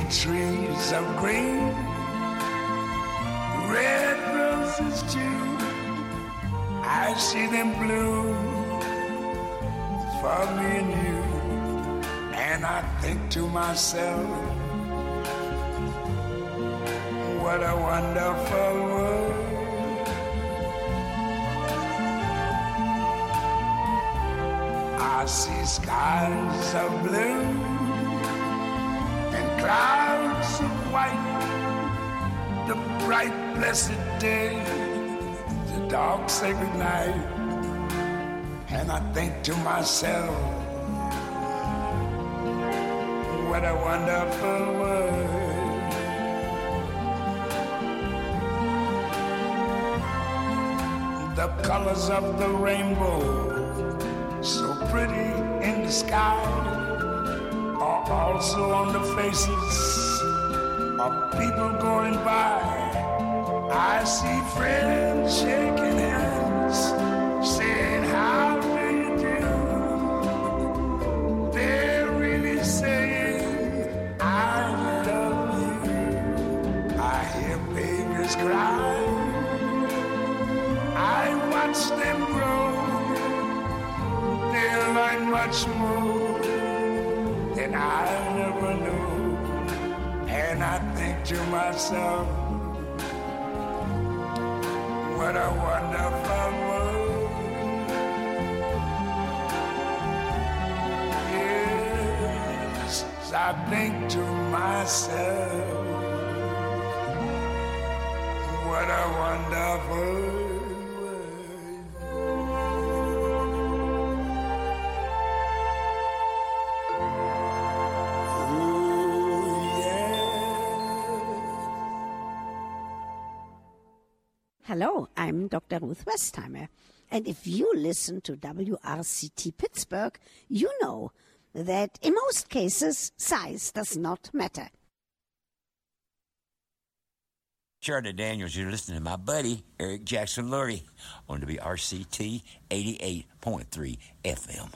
trees of green, red roses too. I see them bloom for me and you, and I think to myself, what a wonderful world. I see skies of blue and clouds of white, the bright blessed day, the dark sacred night, and I think to myself, what a wonderful world. The colors of the rainbow, so pretty in the sky, are also on the faces of people going by. I see friends shaking hands, saying, how do you do? They're really saying, I love you. I hear babies cry, I watch them grow. They'll learn much more than I ever knew. And I think to myself, what a wonderful world. Yes, I think to myself, what a wonderful world. Hello, I'm Dr. Ruth Westheimer, and if you listen to WRCT Pittsburgh, you know that in most cases, size does not matter. Charlotte Daniels, you're listening to my buddy, Eric Jackson Lurie, on WRCT 88.3 FM.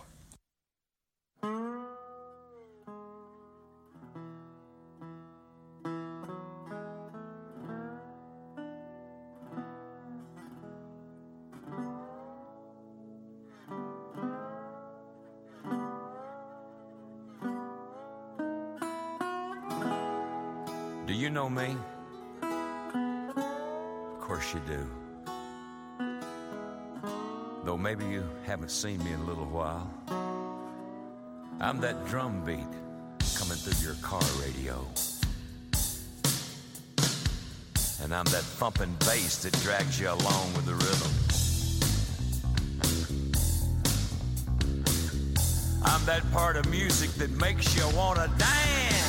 Do you know me? Of course you do. Though maybe you haven't seen me in a little while. I'm that drum beat coming through your car radio. And I'm that thumping bass that drags you along with the rhythm. I'm that part of music that makes you want to dance.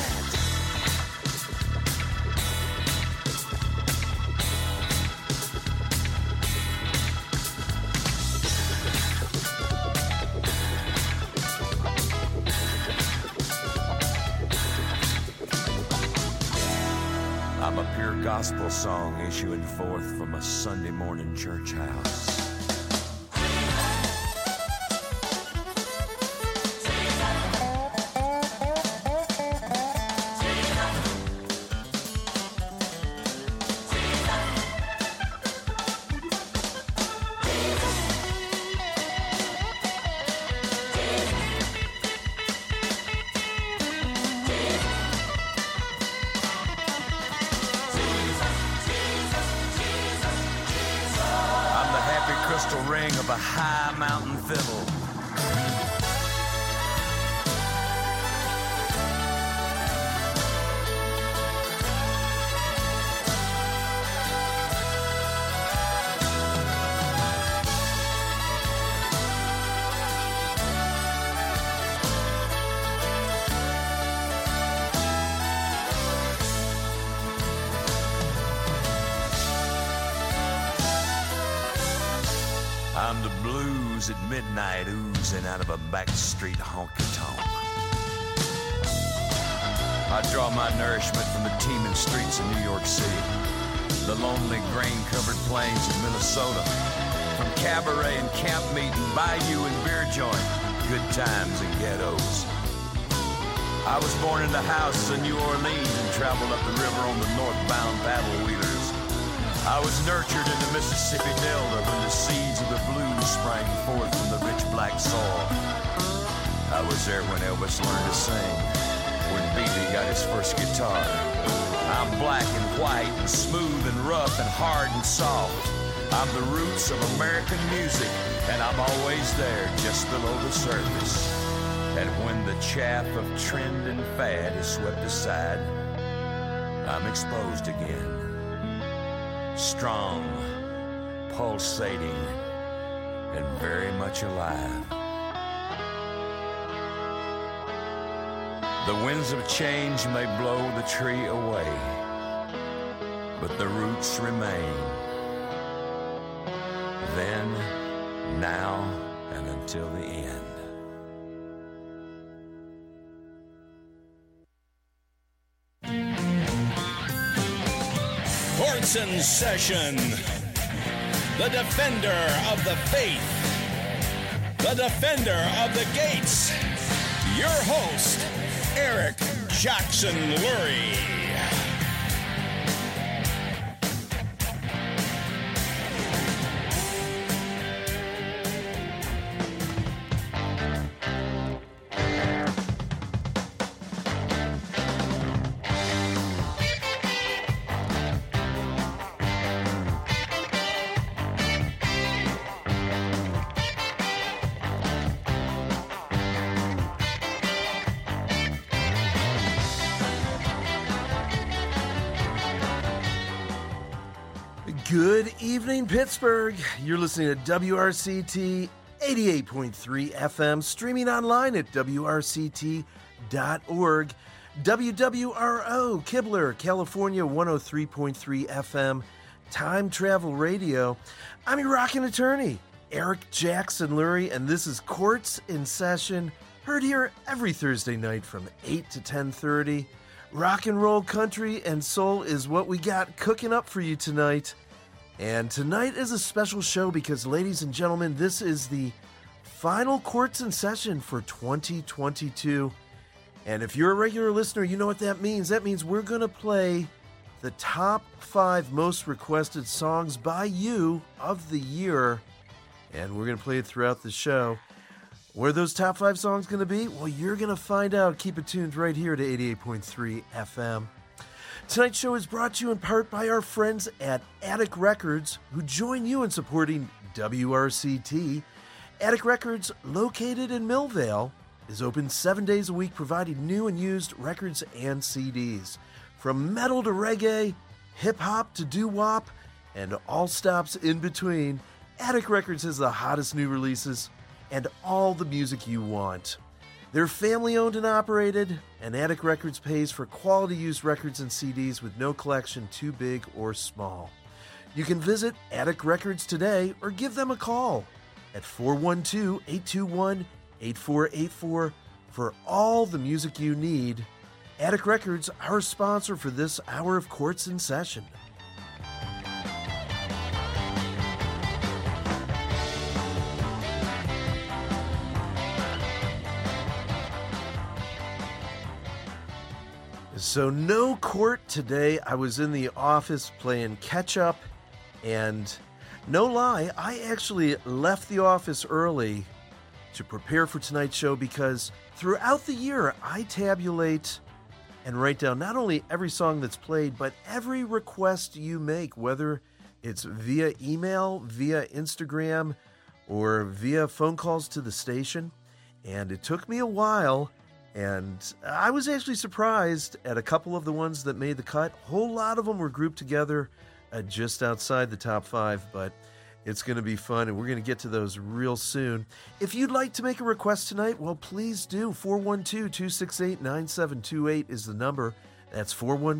I'm a pure gospel song issuing forth from a Sunday morning church house. Ring of a high mountain fiddle. I'm the blues at midnight oozing out of a backstreet honky-tonk. I draw my nourishment from the teeming streets of New York City, the lonely grain-covered plains of Minnesota, from cabaret and camp meeting, bayou and beer joint, good times and ghettos. I was born in the houses of New Orleans and traveled up the river on the northbound paddle wheelers. I was nurtured in the Mississippi Delta when the seeds of the blues sprang forth from the rich black soil. I was there when Elvis learned to sing, when B.B. got his first guitar. I'm black and white and smooth and rough and hard and soft. I'm the roots of American music, and I'm always there just below the surface. And when the chaff of trend and fad is swept aside, I'm exposed again. Strong, pulsating, and very much alive. The winds of change may blow the tree away, but the roots remain. Then, now, and until the end. Courts in session. The defender of the faith. The defender of the gates. Your host, Eric Jackson Lurie. Good evening, Pittsburgh. You're listening to WRCT 88.3 FM, streaming online at WRCT.org. WWRO, Kibler, California 103.3 FM, Time Travel Radio. I'm your rockin' attorney, Eric Jackson Lurie, and this is Courts in Session, heard here every Thursday night from 8 to 10:30. Rock and roll, country, and soul is what we got cooking up for you tonight. And tonight is a special show because, ladies and gentlemen, this is the final Courts in Session for 2022. And if you're a regular listener, you know what that means. That means we're going to play the top 5 most requested songs by you of the year. And we're going to play it throughout the show. Where are those top 5 songs going to be? Well, you're going to find out. Keep it tuned right here to 88.3 FM. Tonight's show is brought to you in part by our friends at Attic Records, who join you in supporting WRCT. Attic Records, located in Millvale, is open 7 days a week, providing new and used records and CDs. From metal to reggae, hip-hop to doo-wop, and all stops in between, Attic Records has the hottest new releases and all the music you want. They're family-owned and operated, and Attic Records pays for quality used records and CDs with no collection too big or small. You can visit Attic Records today or give them a call at 412-821-8484 for all the music you need. Attic Records, our sponsor for this hour of Courts in Session. So no court today. I was in the office playing catch up, and no lie, I actually left the office early to prepare for tonight's show because throughout the year I tabulate and write down not only every song that's played, but every request you make, whether it's via email, via Instagram, or via phone calls to the station. And it took me a while. And I was actually surprised at a couple of the ones that made the cut. A whole lot of them were grouped together just outside the top 5, but it's going to be fun, and we're going to get to those real soon. If you'd like to make a request tonight, well, please do. 412-268-9728 is the number. That's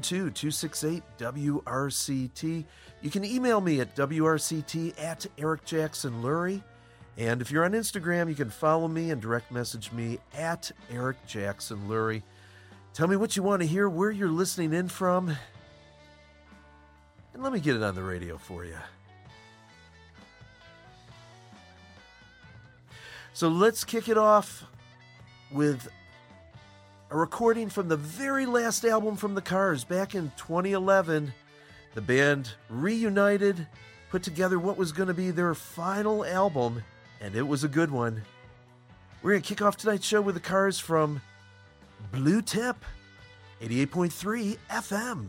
412-268-WRCT. You can email me at WRCT@EricJacksonLurie. And if you're on Instagram, you can follow me and direct message me at Eric Jackson Lurie. Tell me what you want to hear, where you're listening in from, and let me get it on the radio for you. So let's kick it off with a recording from the very last album from the Cars back in 2011. The band reunited, put together what was going to be their final album, and it was a good one. We're going to kick off tonight's show with the Cars from Blue Tip, 88.3 FM.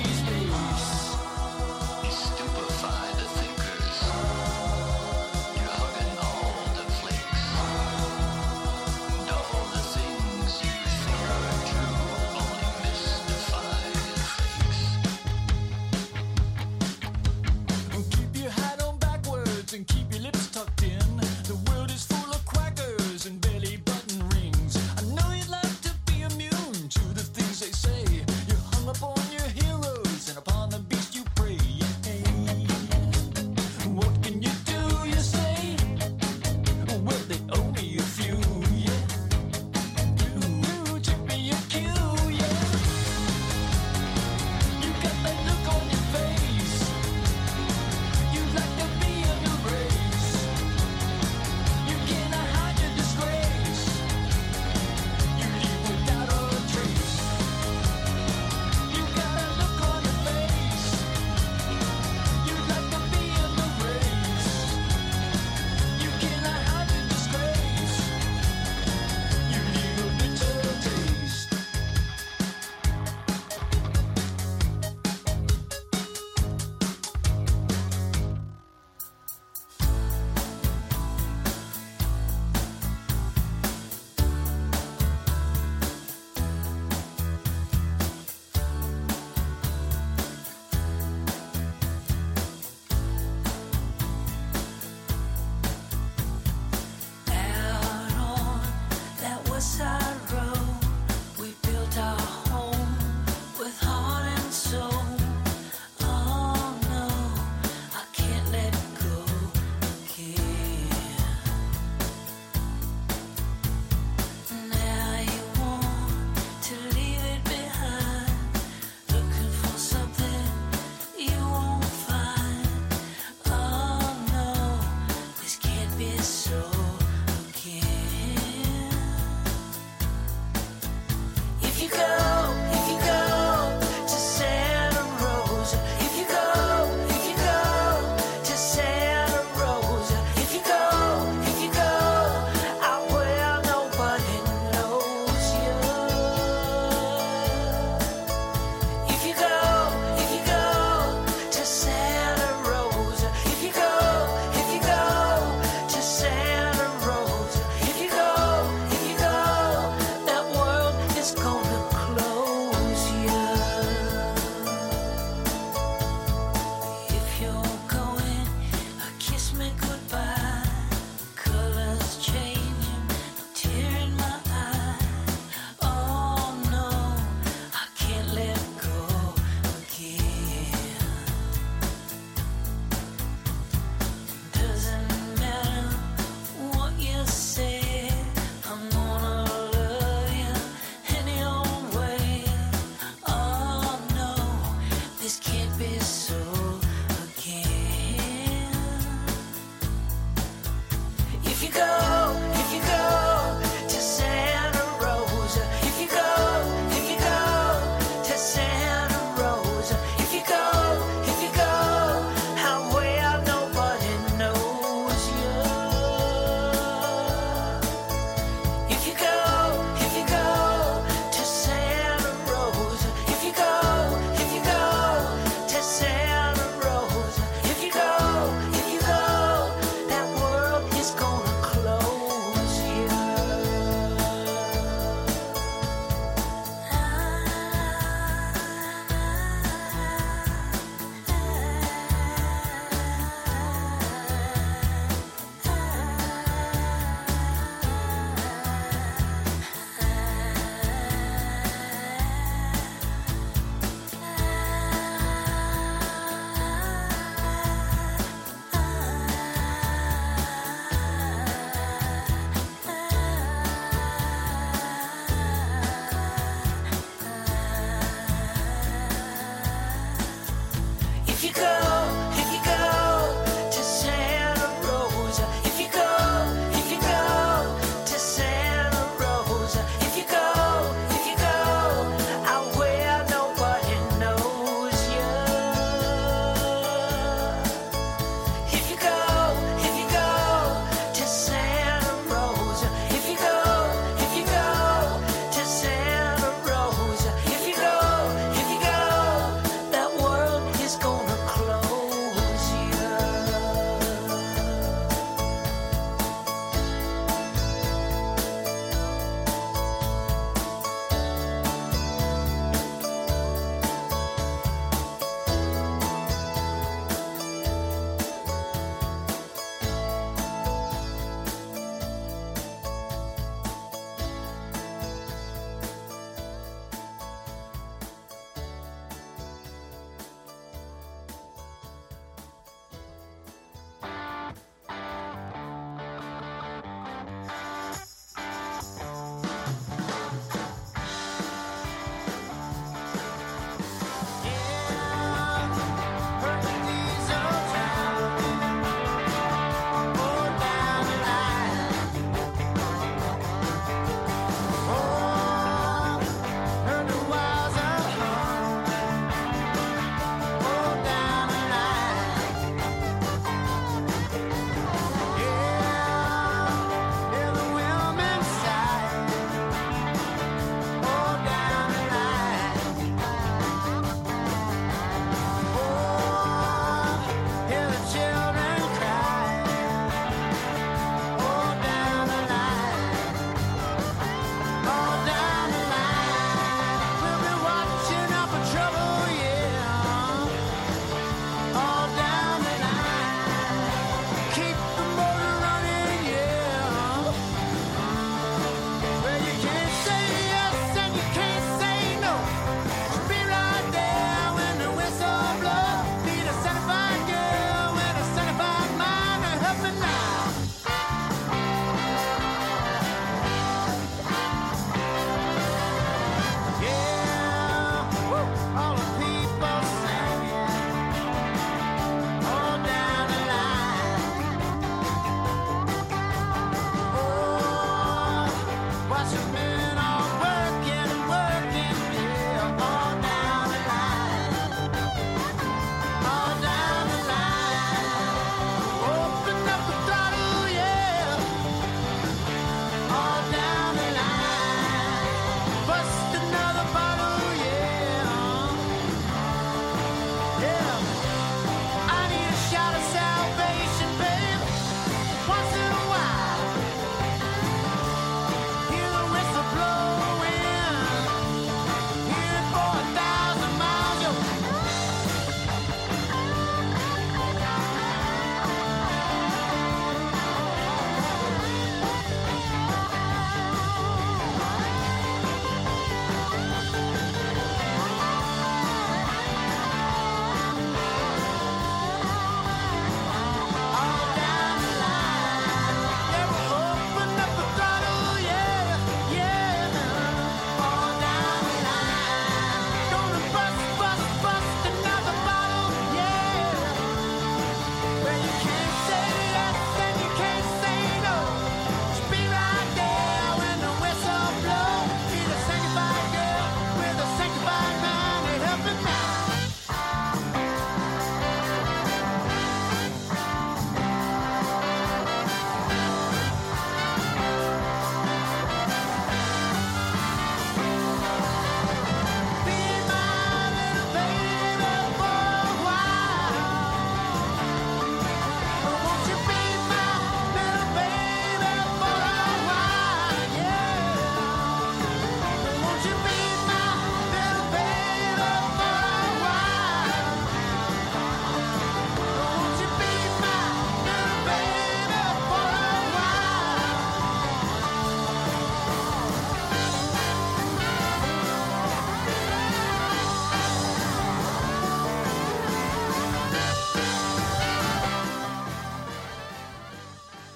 Stupefy the thinkers.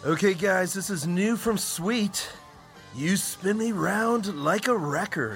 Okay, guys, this is new from Sweet. You spin me round like a record.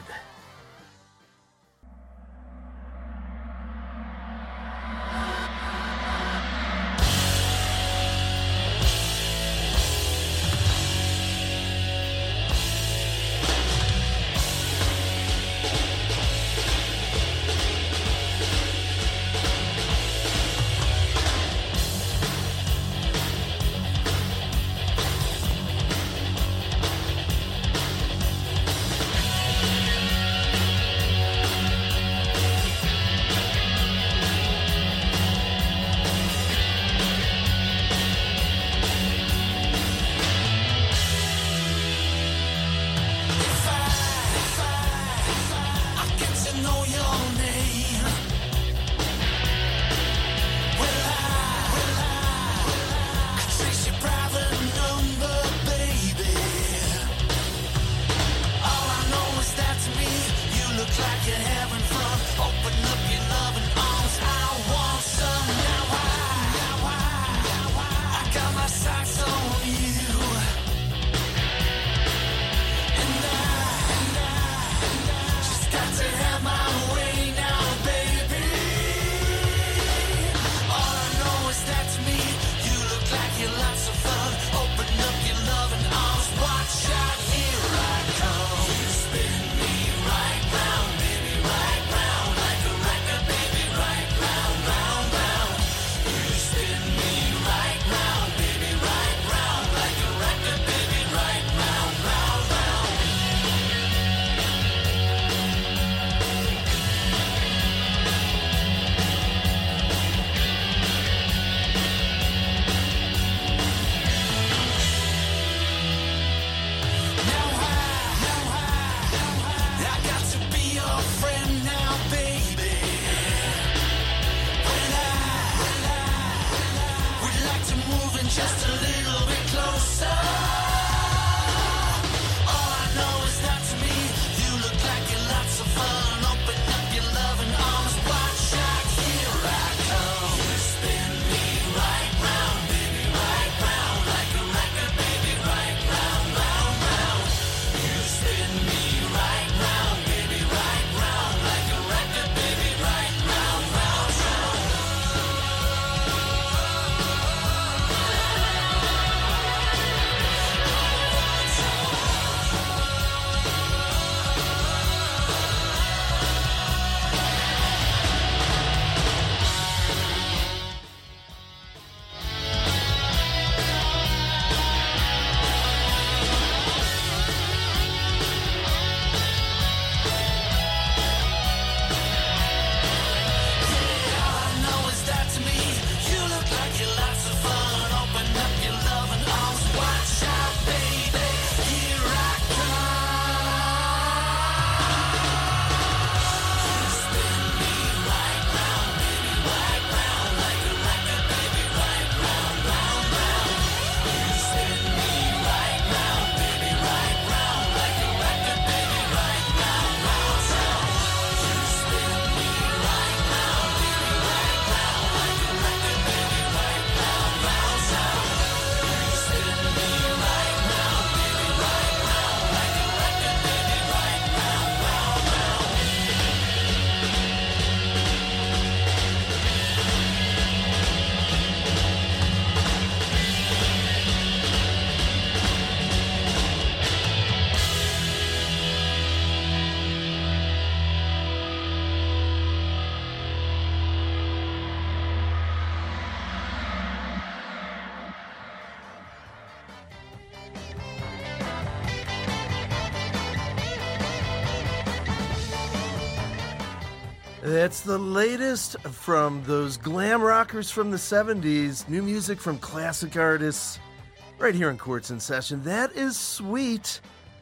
That's the latest from those glam rockers from the 70s. New music from classic artists right here in Quartz in Session. That is Sweet,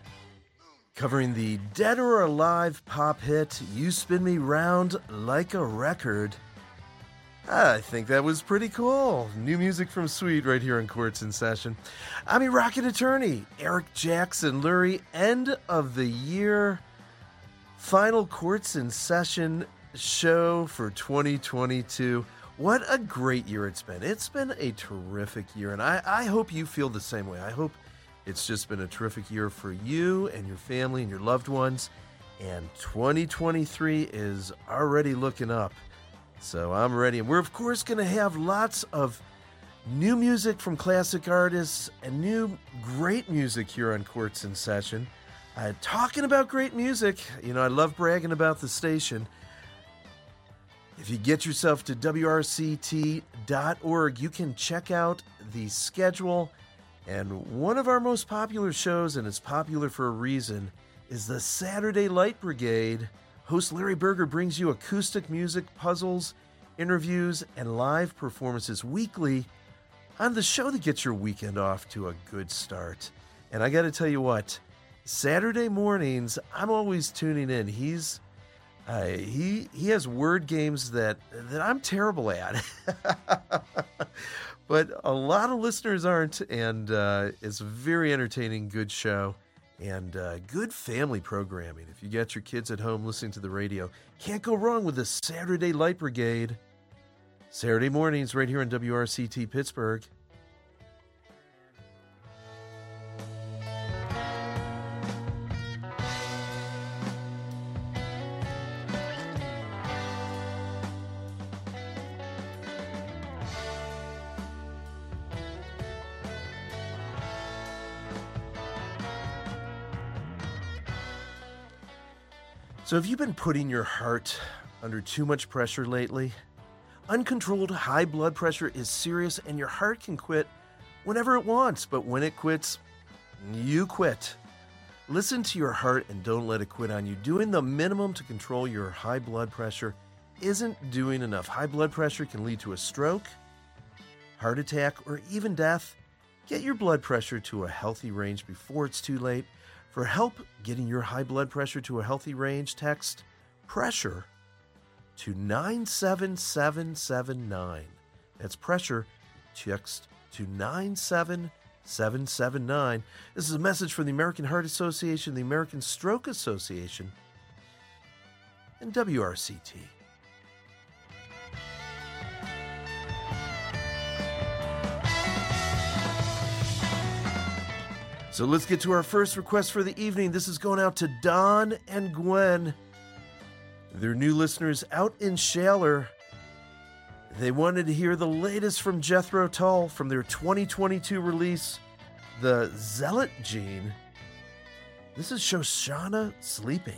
covering the Dead or Alive pop hit, You Spin Me Round Like a Record. I think that was pretty cool. New music from Sweet right here in Quartz in Session. I'm your rocket attorney, Eric Jackson Lurie. End of the year, final Quartz in Session show for 2022. What a great year it's been. It's been a terrific year, and I hope you feel the same way. I hope it's just been a terrific year for you and your family and your loved ones, and 2023 is already looking up. So I'm ready. And we're, of course, going to have lots of new music from classic artists and new great music here on Quartz in Session. Talking about great music, I love bragging about the station. If you get yourself to WRCT.org, you can check out the schedule. And one of our most popular shows, and it's popular for a reason, is the Saturday Light Brigade. Host Larry Berger brings you acoustic music, puzzles, interviews, and live performances weekly on the show that gets your weekend off to a good start. And I got to tell you what, Saturday mornings, I'm always tuning in. He has word games that I'm terrible at. But a lot of listeners aren't, and it's a very entertaining, good show, and good family programming. If you got your kids at home listening to the radio, can't go wrong with the Saturday Light Brigade. Saturday mornings right here on WRCT Pittsburgh. So have you been putting your heart under too much pressure lately? Uncontrolled high blood pressure is serious, and your heart can quit whenever it wants, but when it quits, you quit. Listen to your heart and don't let it quit on you. Doing the minimum to control your high blood pressure isn't doing enough. High blood pressure can lead to a stroke, heart attack, or even death. Get your blood pressure to a healthy range before it's too late. For help getting your high blood pressure to a healthy range, text PRESSURE to 97779. That's pressure. Text to 97779. This is a message from the American Heart Association, the American Stroke Association, and WRCT. So let's get to our first request for the evening. This is going out to Don and Gwen. They're new listeners out in Shaler. They wanted to hear the latest from Jethro Tull from their 2022 release, The Zealot Gene. This is Shoshana Sleeping.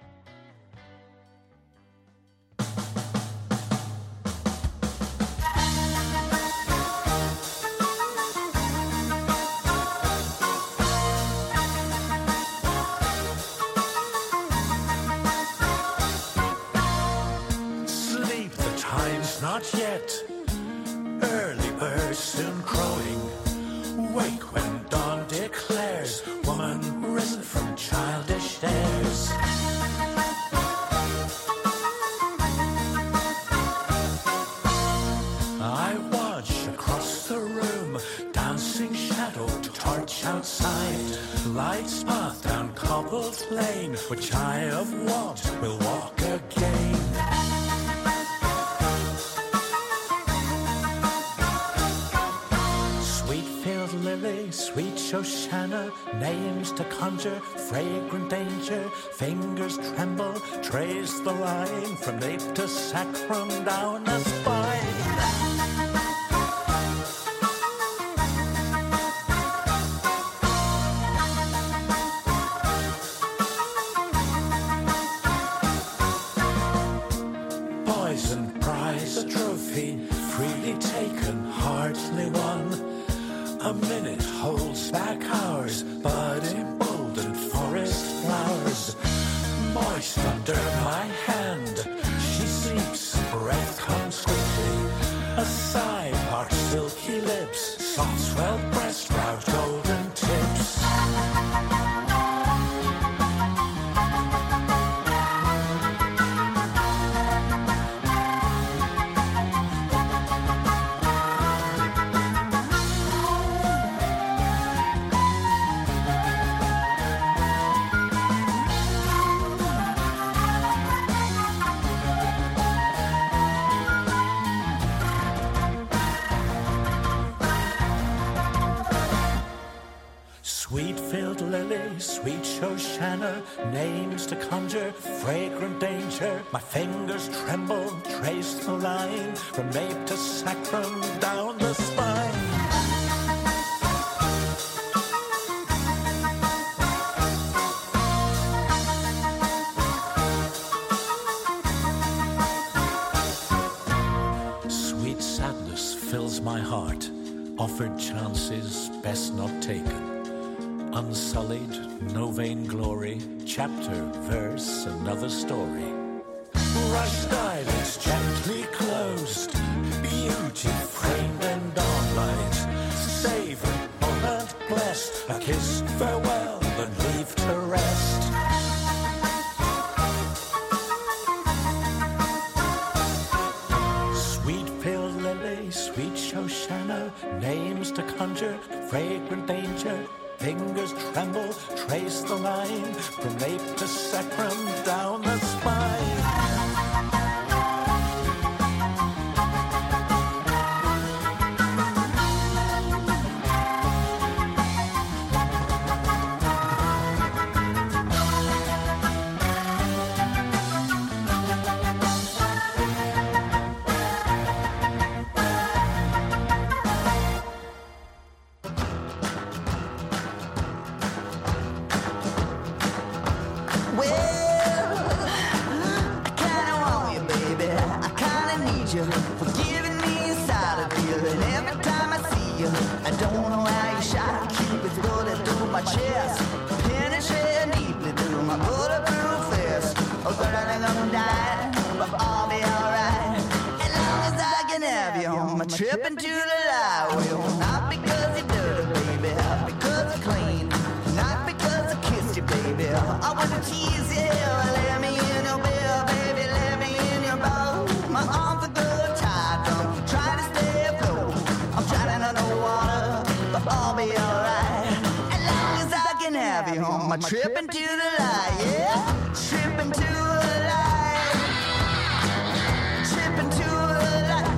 Not yet, early birds soon crowing. Wake when dawn declares, woman risen from childish dares. I watch across the room, dancing shadow torch outside. Lights path down cobbled lane, which I have walked will walk again. Lily, sweet Shoshana, names to conjure, fragrant danger, fingers tremble, trace the line from nape to sacrum down the spine. Poison prize, a trophy, freely taken, hardly won. A minute holds back hours, but emboldened forest flowers. Moist under my hand, she sleeps, breath comes quickly. A sigh parts silky lips, soft swelled breast, proud golden tips. Sweet field lily, sweet Shoshana, names to conjure, fragrant danger. My fingers tremble, trace the line from nape to sacrum down the spine. Sweet sadness fills my heart, offered chances best not taken. Unsullied, no vain glory, chapter, verse, another story. Rushed eyelids gently closed, beauty framed in dawnlight. Savor, moment blessed, a kiss, farewell, and leave to rest. Sweet pale lily, sweet Shoshana, names to conjure, fragrant danger. Fingers tremble, trace the line from nape to sacrum down the spine. Trip into the light wheel, not because you're dirty, baby, because you're clean, not because I kissed you, baby. I want to tease you, let me in your bed, baby, let me in your boat. My arms are good tied, don't try to stay afloat. I'm drowning underwater, but I'll be alright, as long as I can have you on my trip into the light, yeah, trip into the light, trip into the light.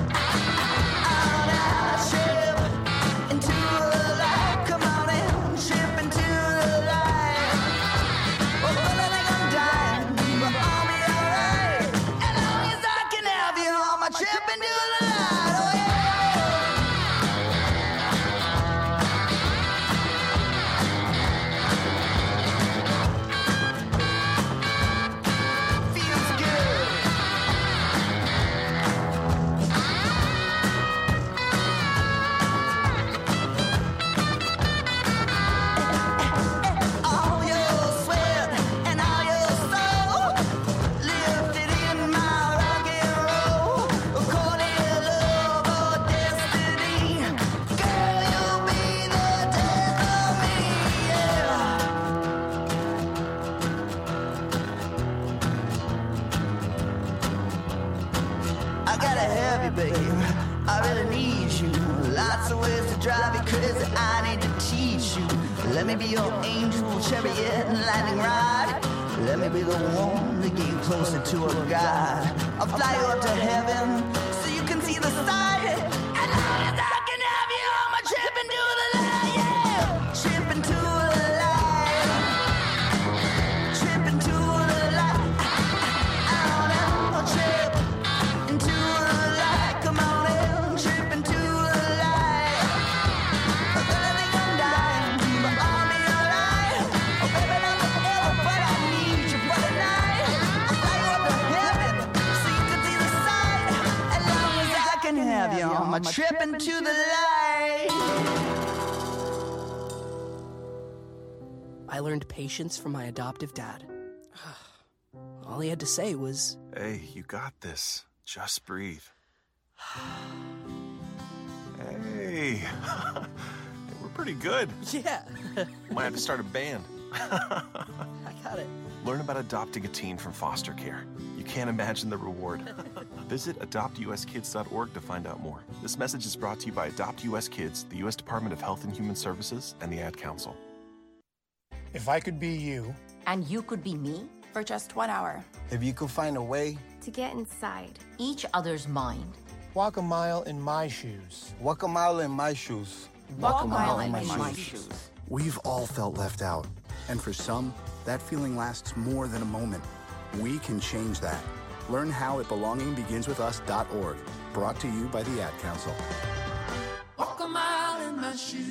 Let me be your angel, chariot, and lightning rod. Let me be the one that get you closer to a God. I'll fly you up to heaven so you can see the sight. As long as I can have you on my trip into the light, yeah. Trip into the light. Trip into the light. I'll trip into the light. Come on in, trip into the light. I think I'm dying, but I'll be alright. Oh, baby, not forever, but I need you for the night. I'll fly you up to heaven so you can see the sight. As long as I can have you on my trip into the light. I learned patience from my adoptive dad. All he had to say was, "Hey, you got this. Just breathe." Hey, we're pretty good. yeah, Might have to start a band. I got it. Learn about adopting a teen from foster care. You can't imagine the reward. Visit adoptuskids.org to find out more. This message is brought to you by Adopt US Kids, the U.S. Department of Health and Human Services, and the Ad Council. If I could be you. And you could be me? For just 1 hour. If you could find a way. To get inside each other's mind. Walk a mile in my shoes. Walk a mile in my shoes. Walk a mile in my shoes. We've all felt left out, and for some, that feeling lasts more than a moment. We can change that. Learn how at belongingbeginswithus.org. Brought to you by the Ad Council. Walk a mile in my shoes.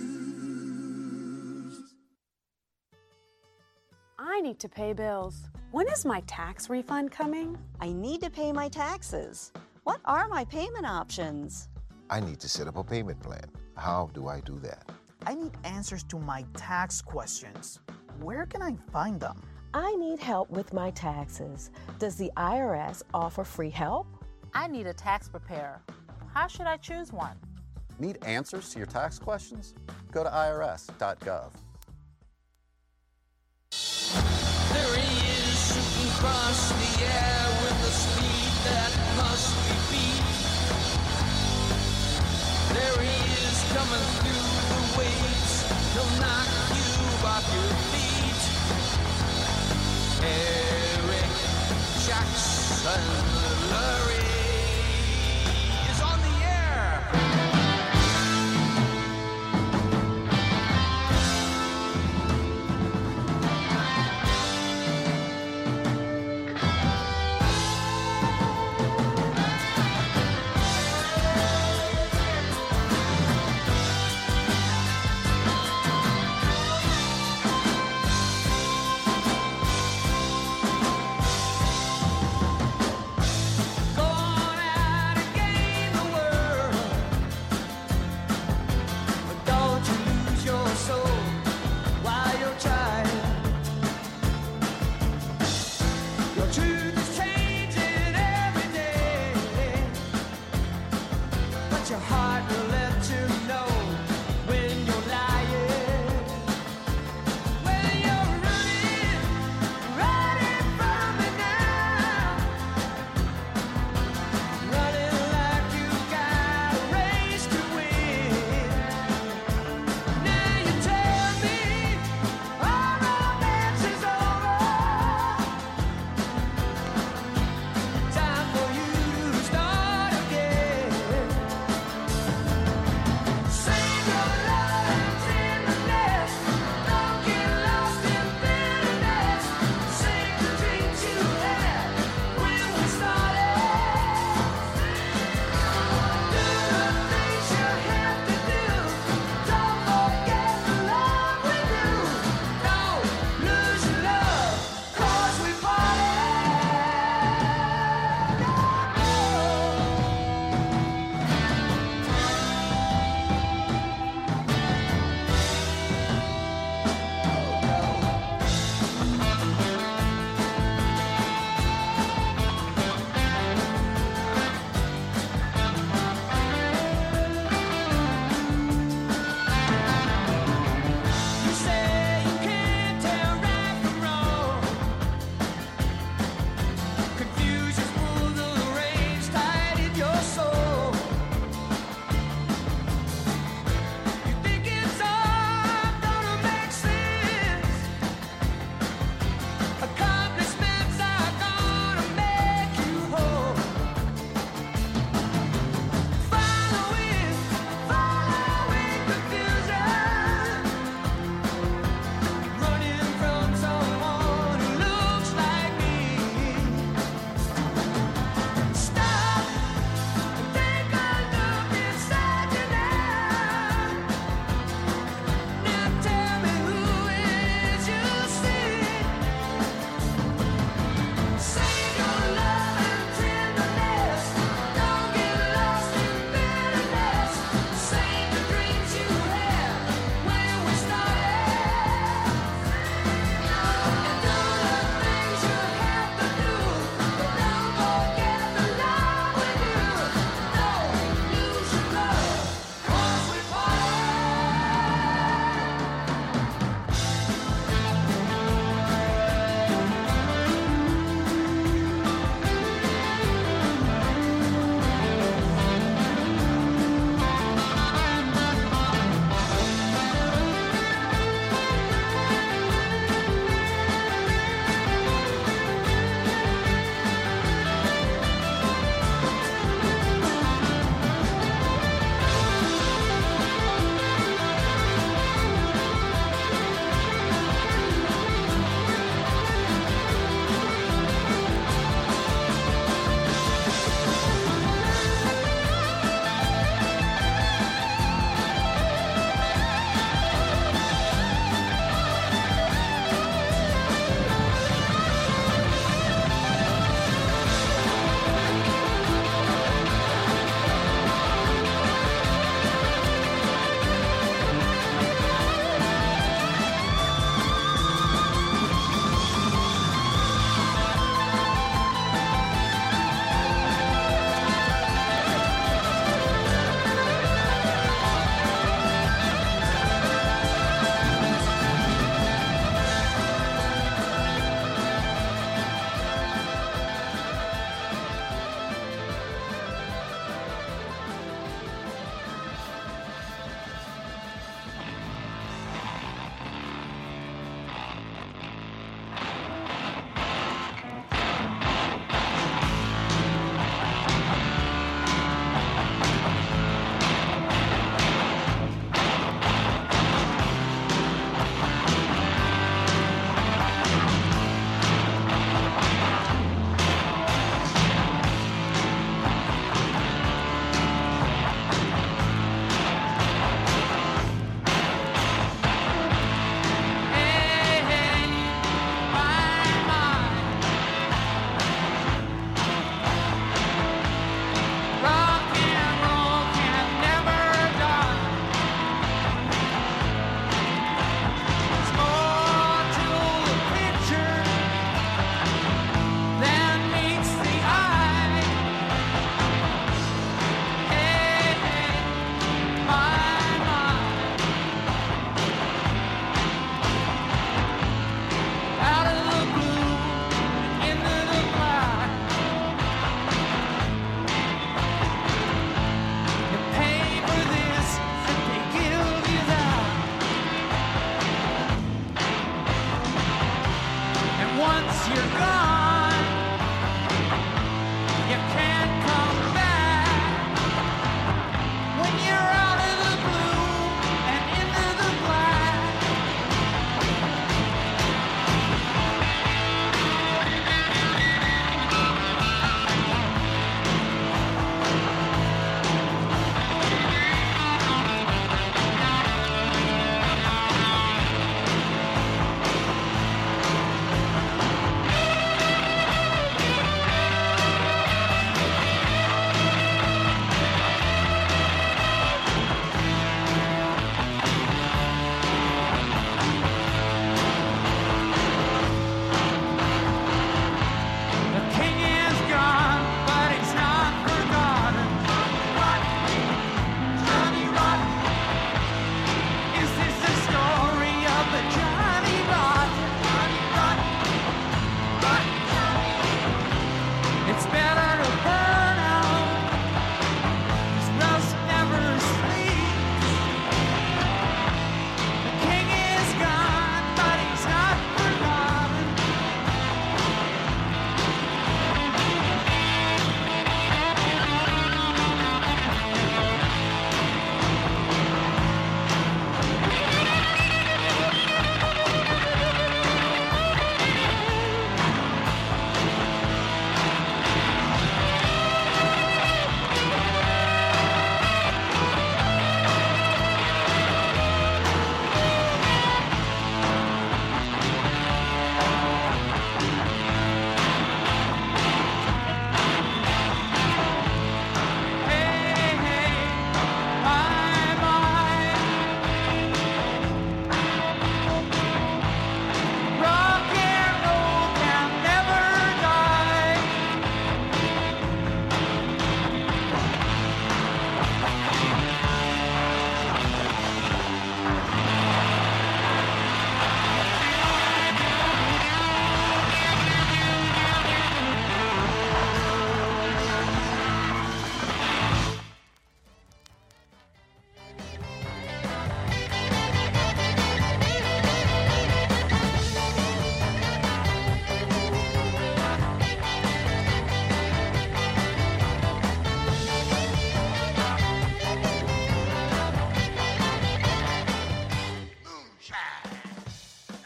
I need to pay bills. When is my tax refund coming? I need to pay my taxes. What are my payment options? I need to set up a payment plan. How do I do that? I need answers to my tax questions. Where can I find them? I need help with my taxes. Does the IRS offer free help? I need a tax preparer. How should I choose one? Need answers to your tax questions? Go to irs.gov. There he is, shooting across the air with a speed that must be beat. There he is, coming through the waves. He'll knock you off your feet. Eric Jackson Lurie is on the air. Go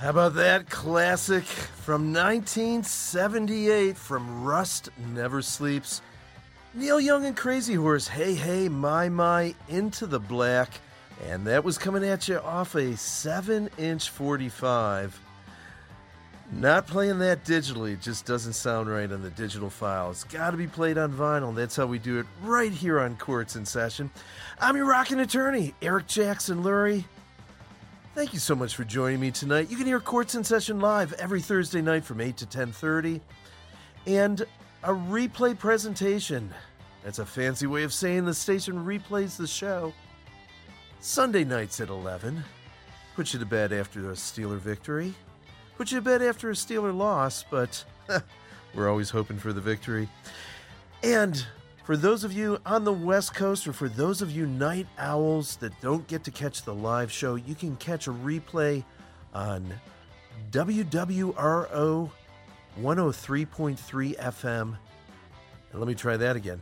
How about that classic from 1978 from Rust Never Sleeps? Neil Young and Crazy Horse, Hey Hey My, Into the Black. And that was coming at you off a 7-inch 45. Not playing that digitally, it just doesn't sound right on the digital file. It's got to be played on vinyl. That's how we do it right here on Courts in Session. I'm your rockin' attorney, Eric Jackson Lurie. Thank you so much for joining me tonight. You can hear Courts in Session live every Thursday night from 8 to 10:30. And a replay presentation. That's a fancy way of saying the station replays the show. Sunday nights at 11. Put you to bed after a Steeler victory. Put you to bed after a Steeler loss, but we're always hoping for the victory. And for those of you on the West Coast, or for those of you night owls that don't get to catch the live show, you can catch a replay on WWRO 103.3 FM. And let me try that again.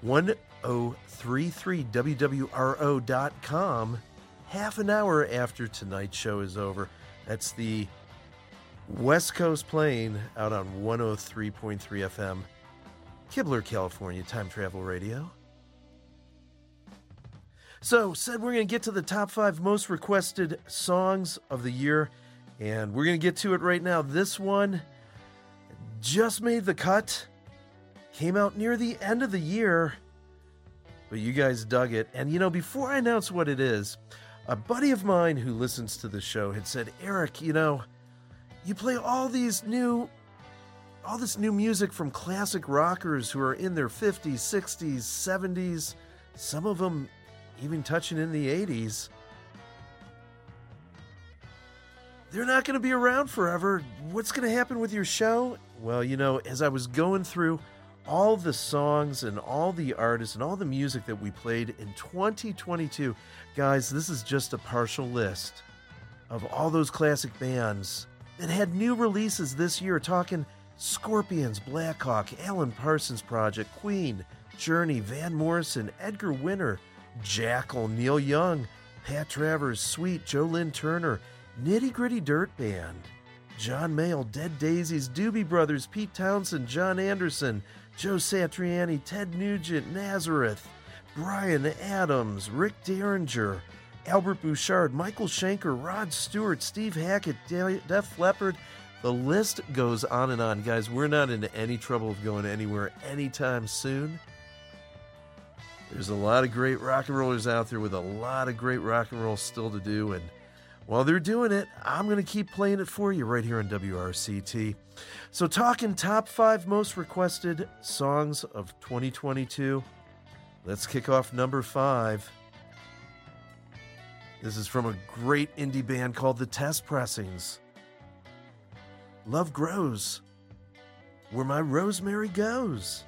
1033WWRO.com. Half an hour after tonight's show is over. That's the West Coast playing out on 103.3 FM. Kibler, California, Time Travel Radio. So, said we're going to get to the top 5 most requested songs of the year, and we're going to get to it right now. This one just made the cut, came out near the end of the year, but you guys dug it. And, you know, before I announce what it is, a buddy of mine who listens to the show had said, Eric, you know, you play all this new music from classic rockers who are in their 50s, 60s, 70s, some of them even touching in the 80s. They're not going to be around forever. What's going to happen with your show? Well, you know, as I was going through all the songs and all the artists and all the music that we played in 2022, guys, this is just a partial list of all those classic bands that had new releases this year, talking Scorpions, Black Hawk, Alan Parsons Project, Queen, Journey, Van Morrison, Edgar Winter, Jackal, Neil Young, Pat Travers, Sweet, Joe Lynn Turner, Nitty Gritty Dirt Band, John Mayall, Dead Daisies, Doobie Brothers, Pete Townsend, John Anderson, Joe Satriani, Ted Nugent, Nazareth, Bryan Adams, Rick Derringer, Albert Bouchard, Michael Schenker, Rod Stewart, Steve Hackett, Def Leppard. The list goes on and on. Guys, we're not in any trouble of going anywhere anytime soon. There's a lot of great rock and rollers out there with a lot of great rock and roll still to do. And while they're doing it, I'm going to keep playing it for you right here on WRCT. So talking top 5 most requested songs of 2022. Let's kick off number 5. This is from a great indie band called the Test Pressings. Love Grows Where My Rosemary Goes.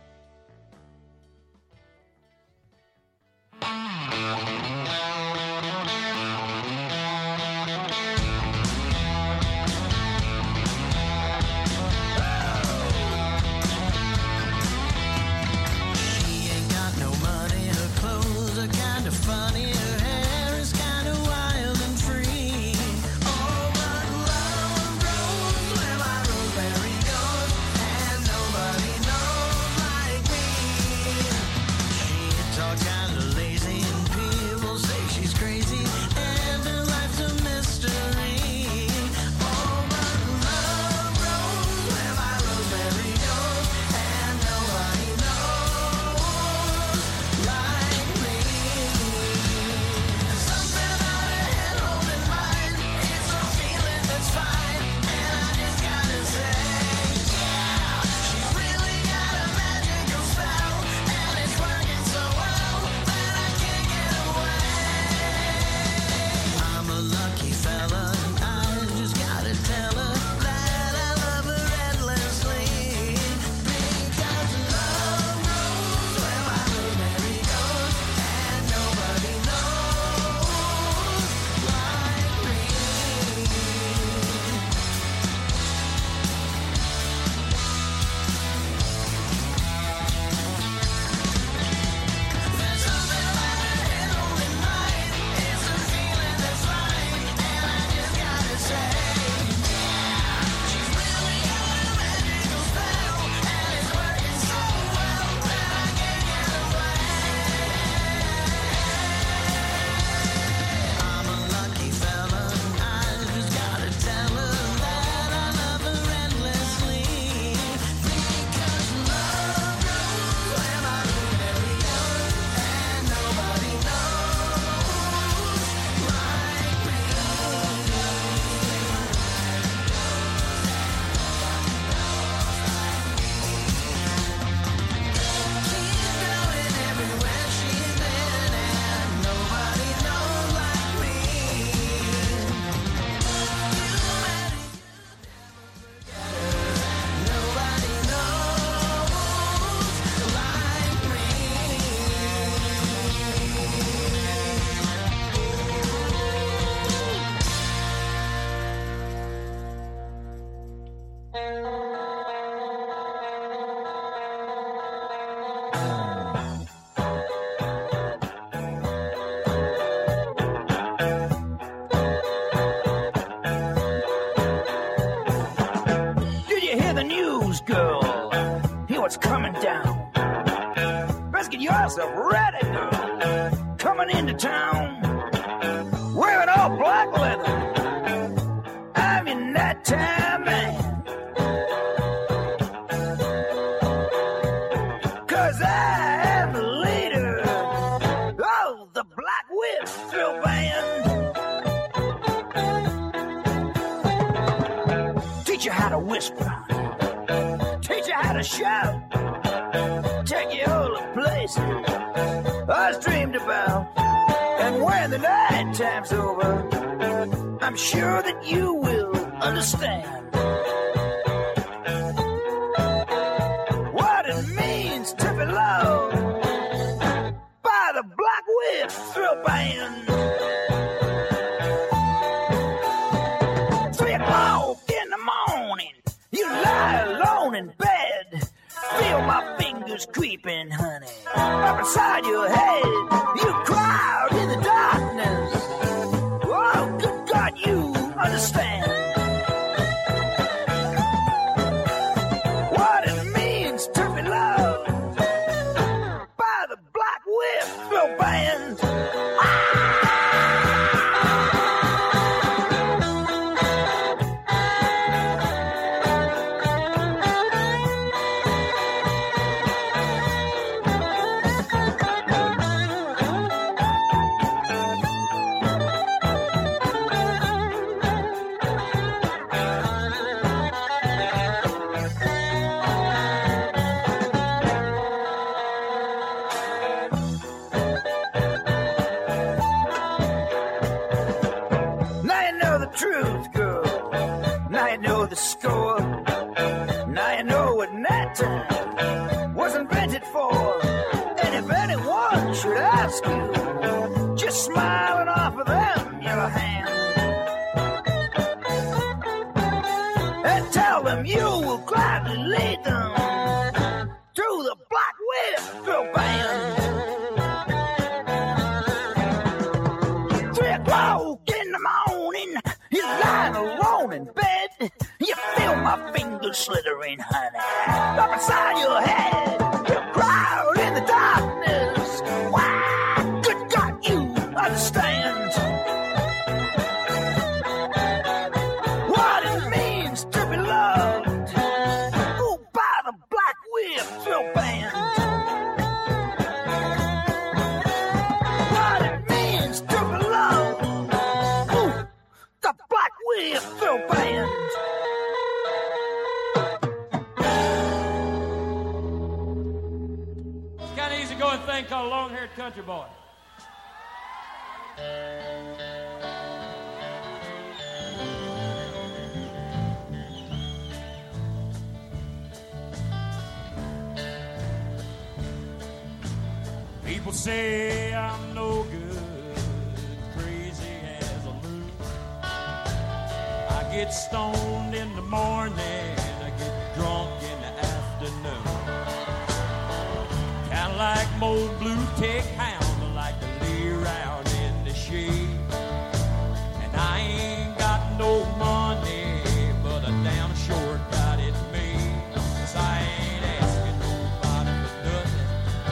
Where my rosemary goes, and nobody knows blues, girl. Hear what's coming down. Best get yourself ready, girl. Coming into town, wearing all black leather. I'm your nighttime man. 'Cause I am the leader of the Black Whip Thrill Band. Teach you how to whisper, teach you how to shout, take you all the places I was dreamed about. And when the night time's over, I'm sure that you will understand what it means to be loved by the Black Whip Thrill Band. 3 o'clock in the morning, you lie alone in bed. Feel my fingers creeping, honey, up inside your head. You cry out in the darkness. Oh, good God, you understand what it means to be loved by the Black Whip Thrill Band. Truth, girl. Now you know the score. Now you know what nighttime was invented for. And if anyone should ask you, just smile and offer them your hand. And tell them you will gladly lead them through the Black Whip Thrill Band. 3 o'clock in the morning, you're lying alone in bed. You feel my fingers slithering, honey, up inside your head. You cry out in the darkness. Why, good God, you understand what it means to be loved by the Black Whip Thrill Band. What it means to be loved, the Black Whip Thrill Band. It's kind of easy going thing called Long-Haired Country Boy. People say I'm no good, crazy as a loon. I get stoned in the morning, I get drunk in the afternoon. Kinda like old blue tick hound, I like to lay around in the shade. And I ain't got no money, but I damn sure got it made. 'Cause I ain't asking nobody for nothing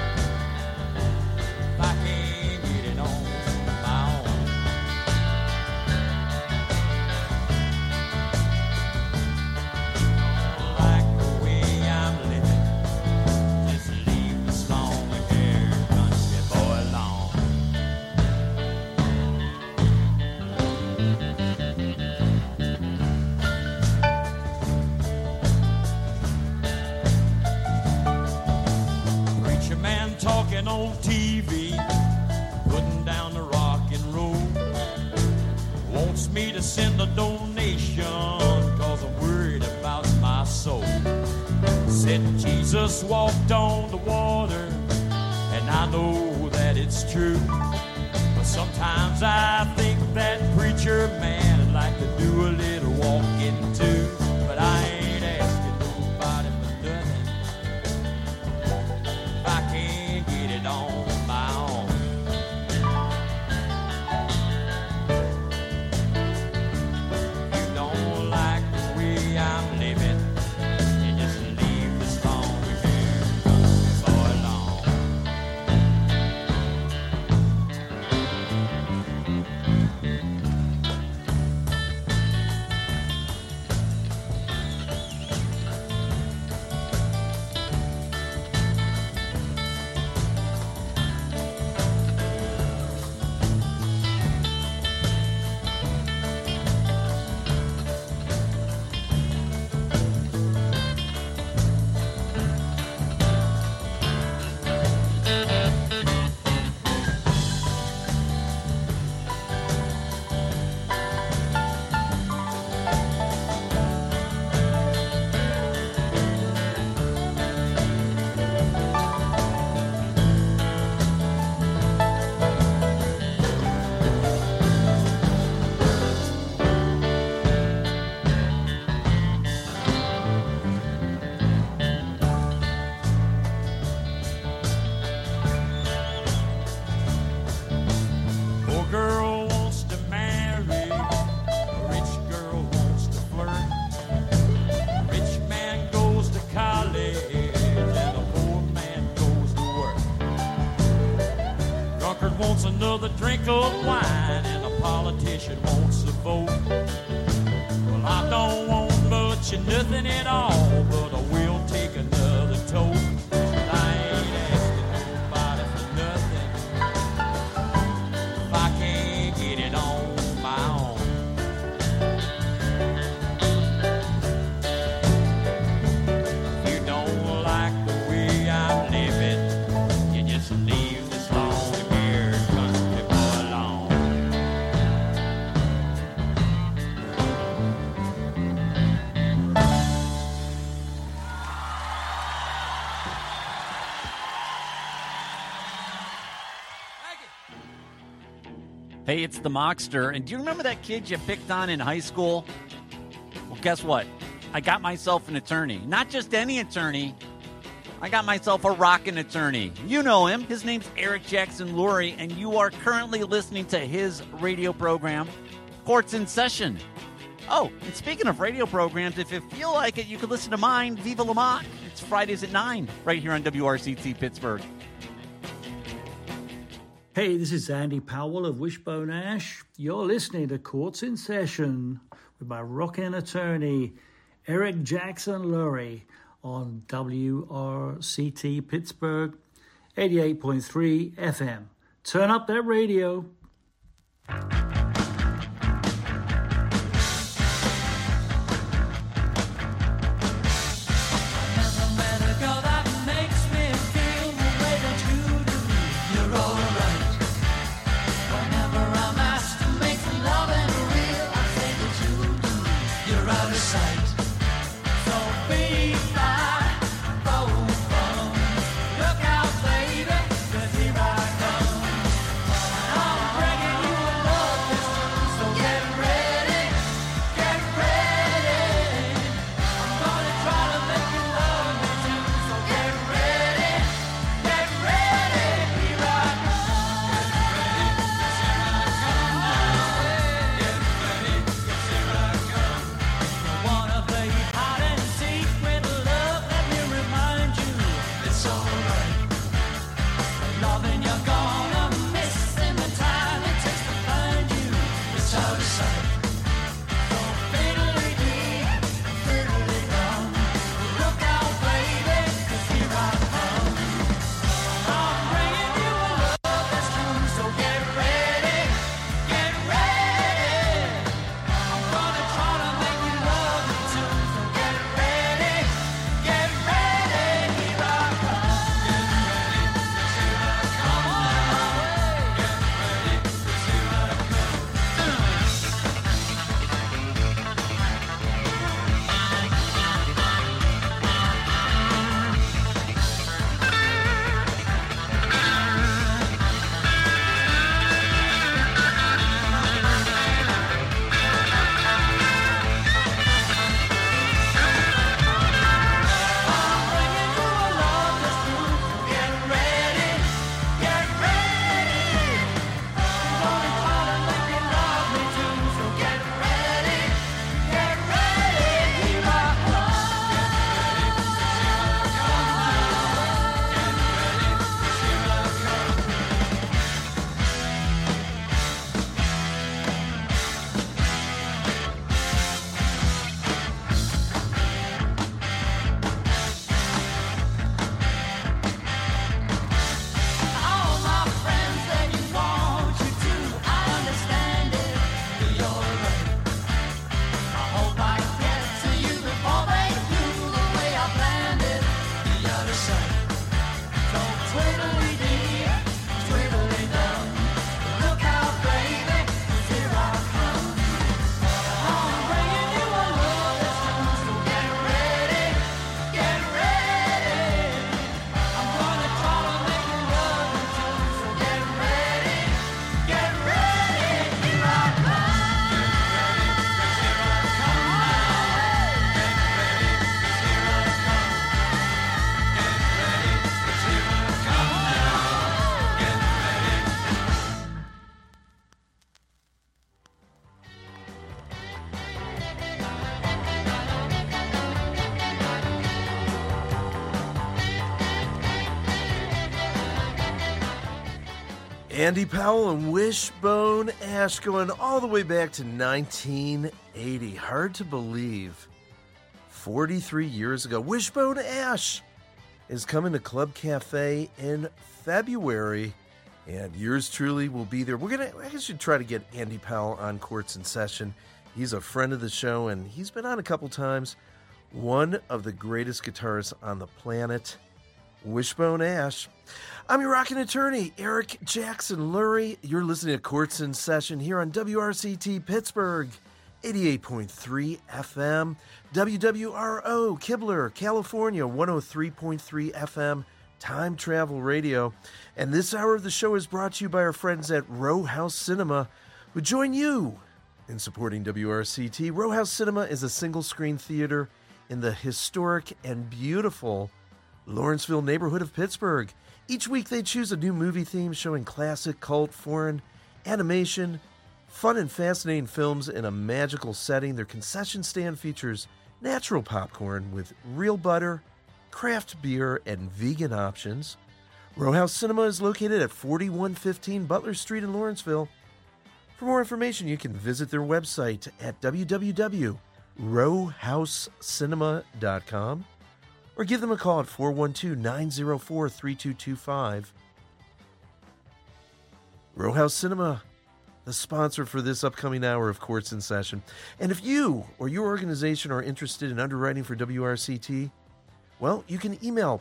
if I can't get it on my own. Like the way I'm living, just leave this long-haired country boy alone. Preacher man talking on TV, putting down the rock and roll. Wants me to send a donation, 'cause I'm worried about my soul. Said Jesus walked on the water, and I know that it's true. But sometimes I think that preacher man would like to do a little walking too. But I ain't asking nobody for nothing if I can't get it on my own. You don't like the way I'm living, you just another drink of wine and a politician wants a vote. Well, I don't want much and nothing at all, but I will take another toke. I ain't asking nobody for nothing if I can't get it on my own. If you don't like the way I'm living, you just leave this long haired country boy alone. Hey, it's the Mockster. And do you remember that kid you picked on in high school? Well, guess what? I got myself an attorney. Not just any attorney. I got myself a rockin' attorney. You know him. His name's Eric Jackson Lurie, and you are currently listening to his radio program, Courts in Session. Oh, and speaking of radio programs, if you feel like it, you could listen to mine, Viva La Mock. It's Fridays at 9, right here on WRCT Pittsburgh. Hey, this is Andy Powell of Wishbone Ash. You're listening to Courts in Session with my rockin' attorney, Eric Jackson Lurie, on WRCT Pittsburgh, 88.3 FM. Turn up that radio. Wanna Andy Powell and Wishbone Ash going all the way back to 1980. Hard to believe. 43 years ago. Wishbone Ash is coming to Club Cafe in February, and yours truly will be there. I guess should try to get Andy Powell on Courts in Session. He's a friend of the show, and he's been on a couple times. One of the greatest guitarists on the planet, Wishbone Ash. I'm your rockin' attorney, Eric Jackson Lurie. You're listening to Courts in Session here on WRCT Pittsburgh, 88.3 FM, WWRO Kibler, California, 103.3 FM, Time Travel Radio. And this hour of the show is brought to you by our friends at Row House Cinema, who join you in supporting WRCT. Row House Cinema is a single-screen theater in the historic and beautiful Lawrenceville neighborhood of Pittsburgh. Each week they choose a new movie theme showing classic, cult, foreign, animation, fun and fascinating films in a magical setting. Their concession stand features natural popcorn with real butter, craft beer, and vegan options. Row House Cinema is located at 4115 Butler Street in Lawrenceville. For more information, you can visit their website at www.rowhousecinema.com or give them a call at 412-904-3225. Row House Cinema, the sponsor for this upcoming hour of Courts in Session. And if you or your organization are interested in underwriting for WRCT, well, you can email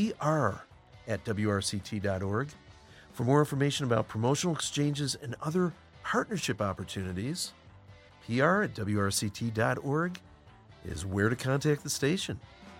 pr@wrct.org. For more information about promotional exchanges and other partnership opportunities, pr@wrct.org is where to contact the station.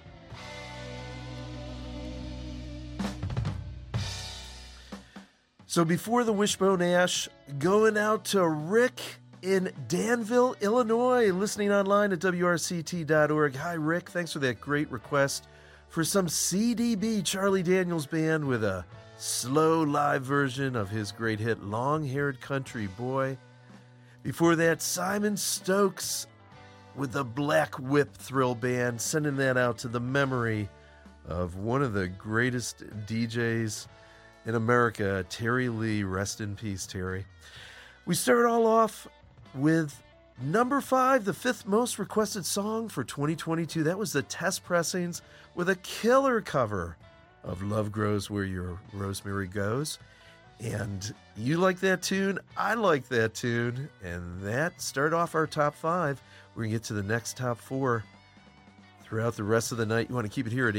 So before the Wishbone Ash, going out to Rick in Danville, Illinois, listening online at WRCT.org. Hi, Rick. Thanks for that great request for some CDB, Charlie Daniels Band, with a slow live version of his great hit, Long-Haired Country Boy. Before that, Simon Stokes with the Black Whip Thrill Band, sending that out to the memory of one of the greatest DJs in America, Terry Lee. Rest in peace, Terry. We start all off with number 5, the 5th most requested song for 2022. That was the Test Pressings with a killer cover of Love Grows Where Your Rosemary Goes. And you like that tune, I like that tune, and that started off our top 5. We're going to get to the next top 4 throughout the rest of the night. You want to keep it here at